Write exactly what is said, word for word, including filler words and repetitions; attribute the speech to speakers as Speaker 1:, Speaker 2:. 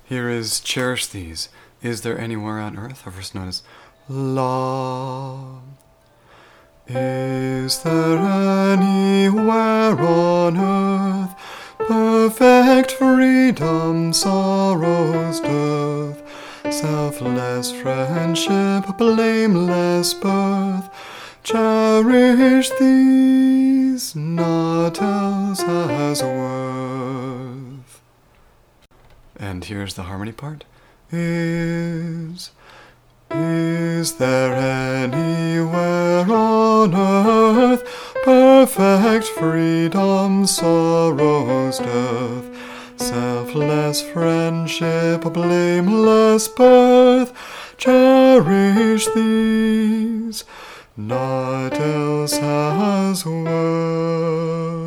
Speaker 1: Here is cherish these. Is there anywhere on earth? Our first note is la. Is there anywhere on earth perfect freedom, sorrow's death, selfless friendship, blameless birth? Cherish these, naught else has worth. And here's the harmony part. Is, is there anywhere on earth perfect freedom, sorrow's death, selfless friendship, blameless birth? Cherish these, naught else has worth.